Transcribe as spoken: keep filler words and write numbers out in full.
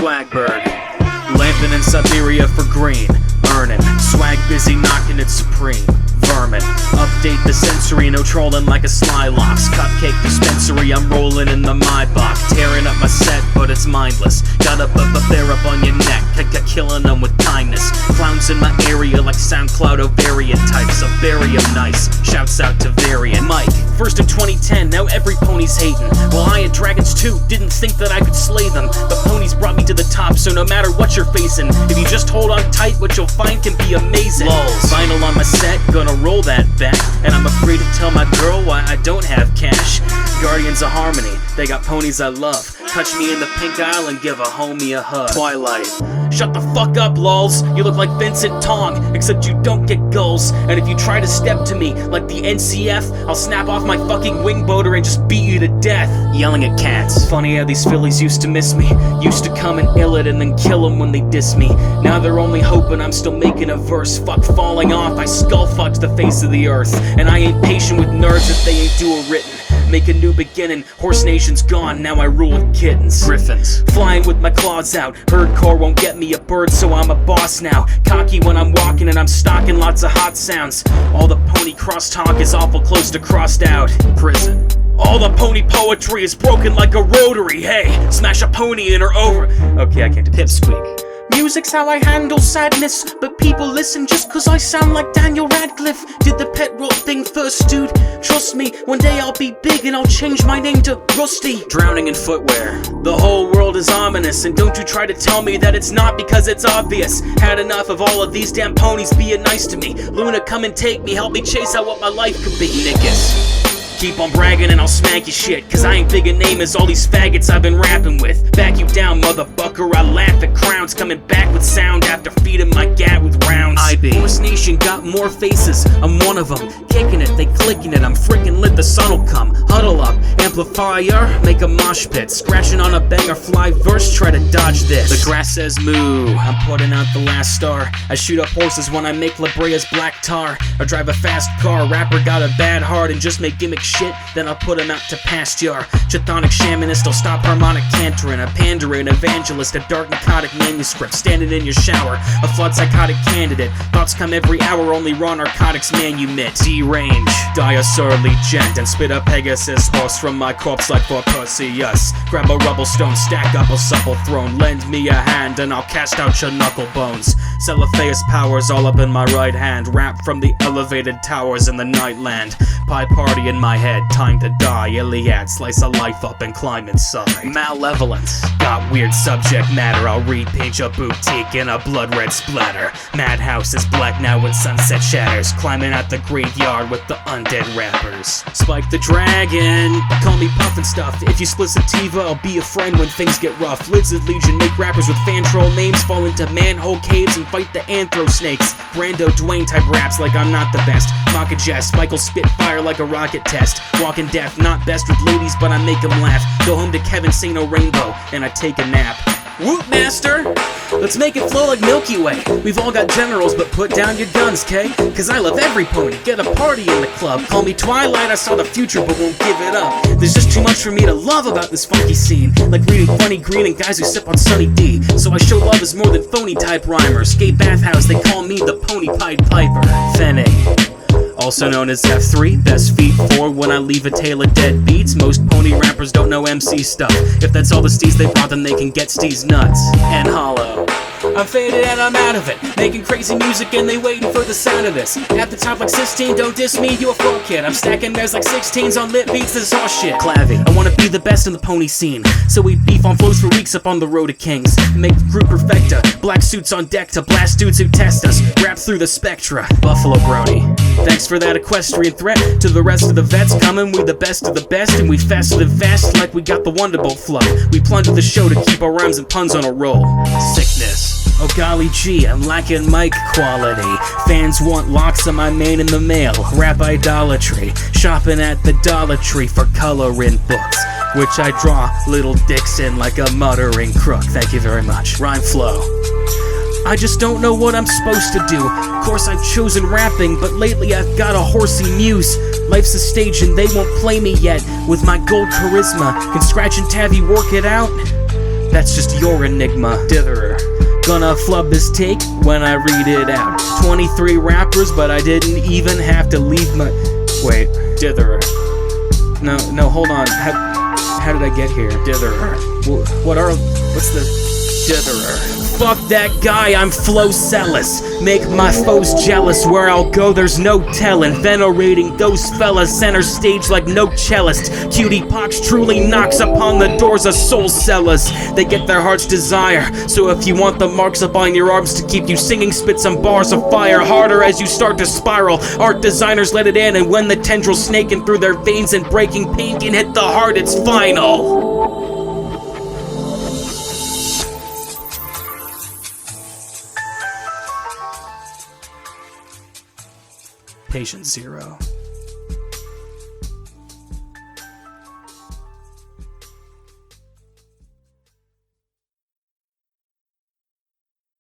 Swagberg, lamping in Siberia for green, earning, swag busy knocking it supreme. Vermin, update the sensory, no trolling like a Slylox. Cupcake dispensary, I'm rolling in the Maybach, tearing up my set, but it's mindless. Got a bear up on your neck, killing them with kindness. Clowns in my area like SoundCloud ovarian types, so bury 'em nice. Shouts out to Variant Mike. First in twenty ten, now every pony's hating. Well, I had dragons too, didn't think that I could slay them, but ponies brought me to the top, so no matter what you're facing, if you just hold on tight, what you'll find can be amazing. Lulz. Vinyl on my set, gonna roll that back, and I'm afraid to tell my girl why I don't have cash. Guardians of Harmony, they got ponies I love. Touch me in the pink aisle and give a homie a hug. Twilight. Shut the fuck up, Lulz. You look like Vincent Tong, except you don't get gulls. And if you try to step to me like the N C F, I'll snap off my fucking wing boater and just beat you to death. Yelling at cats. Funny how these fillies used to miss me. Used to come and ill it and then kill them when they diss me. Now they're only hoping I'm still making a verse. Fuck falling off, I skull fucked the face of the earth. And I ain't patient with nerds if they ain't dual written. Make a new beginning, Horse Nation's gone, now I rule with kittens. Griffins, flying with my claws out, herdcore won't get me a bird, so I'm a boss now. Cocky when I'm walking and I'm stocking lots of hot sounds. All the pony crosstalk is awful close to crossed out. Prison. All the pony poetry is broken like a rotary, hey, smash a pony in or over. Okay, I can't do pipsqueak. Music's how I handle sadness, but people listen just cause I sound like Daniel Radcliffe. Did the pet rock thing first, dude. Trust me, one day I'll be big and I'll change my name to Rusty. Drowning in footwear. The whole world is ominous, and don't you try to tell me that it's not because it's obvious. Had enough of all of these damn ponies being nice to me. Luna, come and take me, help me chase out what my life could be. Niggas. Keep on bragging and I'll smack your shit, cause I ain't big a name as all these faggots I've been rapping with. Back you down, motherfucker, I laugh at crowns coming back with sound after feeding my gat with rounds. I be Horse Nation got more faces, I'm one of them. Kicking it, they clicking it, I'm freaking lit, the sun'll come. Huddle up, amplifier, make a mosh pit. Scratching on a banger fly verse, try to dodge this. The grass says moo, I'm putting out the last star. I shoot up horses when I make La Brea's black tar. I drive a fast car, rapper got a bad heart and just make gimmick shit, then I'll put him out to pasture. Chthonic shamanist, I'll stop harmonic cantering. A pandering evangelist, a dark narcotic manuscript. Standing in your shower, a flawed psychotic candidate. Thoughts come every hour, only raw narcotics manumit. D-range, die a surly gent, and spit a Pegasus horse from my corpse like for Perseus. Grab a rubble stone, stack up a supple throne. Lend me a hand and I'll cast out your knuckle bones. Celophaeus powers all up in my right hand. Rap from the elevated towers in the nightland. Pie party in my head, time to die. Iliad, slice a life up and climb inside. Malevolence, got weird subject matter. I'll repaint your boutique in a blood red splatter. Madhouse is black now when sunset shatters. Climbing out the graveyard with the undead rappers. Spike the dragon, call me Puffin' Stuff. If you split sativa, I'll be a friend when things get rough. Lizard Legion make rappers with fan troll names fall into manhole caves and fight the anthro snakes. Brando Dwayne type raps like I'm not the best. Mock a jest, Michael spit fire like a rocket test. Walking deaf, not best with ladies, but I make them laugh. Go home to Kevin, say no rainbow, and I take a nap. Whoop, master! Let's make it flow like Milky Way. We've all got generals, but put down your guns, Kay? Cause I love every pony, get a party in the club. Call me Twilight, I saw the future but won't give it up. There's just too much for me to love about this funky scene. Like reading Funny Green and guys who sip on Sunny D. So I show love as more than phony type rhymers. Gay bathhouse, they call me the Pony Pied Piper. Fene, also known as F three, best feet forward when I leave a tail of dead beats. Most pony rappers don't know M C stuff. If that's all the steez they brought, then they can get steez nuts. And hollow, I'm faded and I'm out of it. Making crazy music and they waiting for the sound of this. At the top like sixteen, don't diss me, you a folk kid. I'm stacking theirs like sixteens on lit beats, this horse shit. Clavy, I wanna be the best in the pony scene. So we beef on flows for weeks up on the road to Kings. Make the group perfecta, black suits on deck to blast dudes who test us. Rap through the spectra, Buffalo Brony. Thanks for that equestrian threat. To the rest of the vets coming, we the best of the best. And we fasted and fast like we got the Wonderbolt flow. We plunder the show to keep our rhymes and puns on a roll. Sickness. Oh golly gee, I'm lacking mic quality. Fans want locks of my mane in the mail. Rap idolatry. Shopping at the Dollar Tree for coloring books, which I draw little dicks in like a muttering crook. Thank you very much. Rhyme flow. I just don't know what I'm supposed to do. Of course I've chosen rapping, but lately I've got a horsey muse. Life's a stage and they won't play me yet. With my gold charisma, can Scratch and Tavi work it out? That's just your enigma. Ditherer. Gonna flub this take when I read it out. twenty-three rappers, but I didn't even have to leave my... Wait, Ditherer. No, no, hold on. How, how did I get here? Ditherer. Well, what are... What's the... Ditherer. Fuck that guy, I'm Flowcellus. Make my foes jealous. Where I'll go, there's no telling. Venerating those fellas. Center stage like no cellist. Cutie Pox truly knocks upon the doors of soul sellers. They get their heart's desire. So if you want the marks up on your arms to keep you singing, spit some bars of fire harder as you start to spiral. Art designers let it in, and when the tendrils snaking through their veins and breaking pain can hit the heart, it's final. Patient zero.